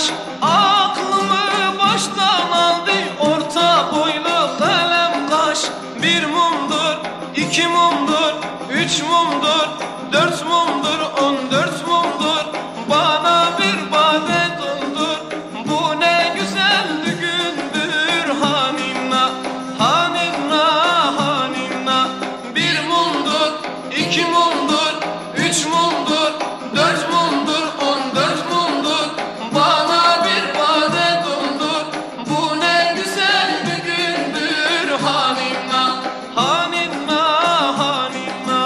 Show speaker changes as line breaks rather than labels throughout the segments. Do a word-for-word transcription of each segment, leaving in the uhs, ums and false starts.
yaş aklımı baştan aldı. Orta boylu kalem kaş. Bir mumdur, iki mumdur, üç mumdur, dört mumdur, on dört mumdur. Bana bir bade doldur. Bu ne güzel gündür. Hanina, hanina, hanina. Bir mumdur, iki mumdur, üç mumdur, dört mumdur, on dört mumdur. Bana bir bade doldur. Bu ne güzel bir gündür. Hanina, hanina, hanina.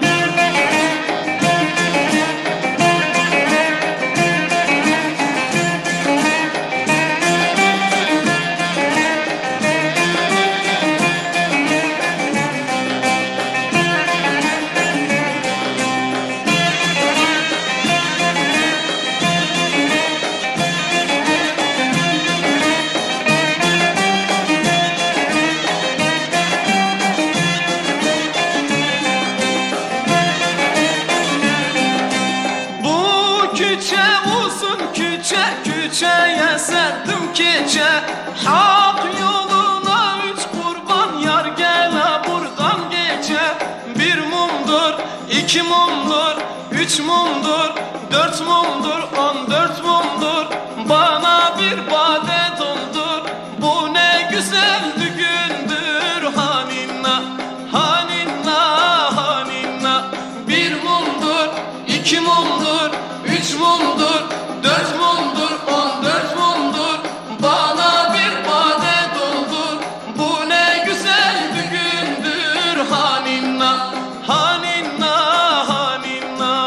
Küçe uzun küçe, küçeye serdim keçe. Hak yoluna üç kurban, yar gele buradan gece. Bir mumdur, iki mumdur, üç mumdur, dört mumdur, on dört mumdur. Bana bir bade doldur. Bu ne güzel gündür. Hanina, hanina, hanina. Bir mumdur, iki mumdur, üç mumdur, dört mumdur, on dört mumdur. Bana bir bade doldur. Bu ne güzel bir gündür. Hanina, hanina, hanina.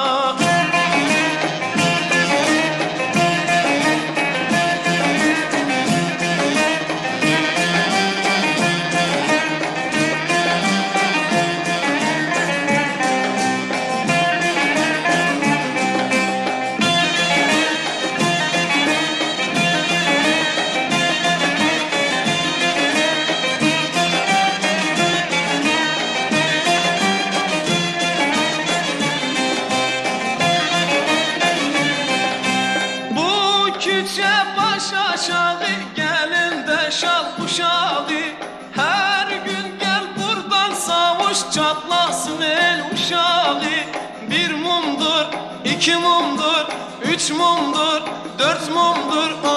Küçe baş aşağı, gelin de şal kuşağı. Her gün gel buradan savuş, çatlasın el uşağı. Bir mumdur, iki mumdur, üç mumdur, dört mumdur,